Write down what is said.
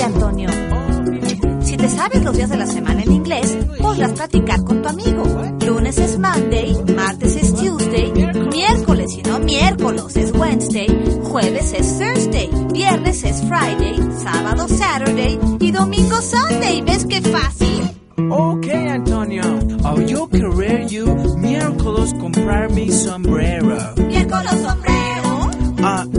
Antonio. Si te sabes los días de la semana en inglés, podrás platicar con tu amigo. Lunes es Monday, martes es Tuesday, miércoles y no miércoles es Wednesday, jueves es Thursday, viernes es Friday, sábado Saturday y domingo Sunday. ¿Ves qué fácil? Okay, Antonio. Yo querer you miércoles comprar mi sombrero. ¿Miércoles sombrero?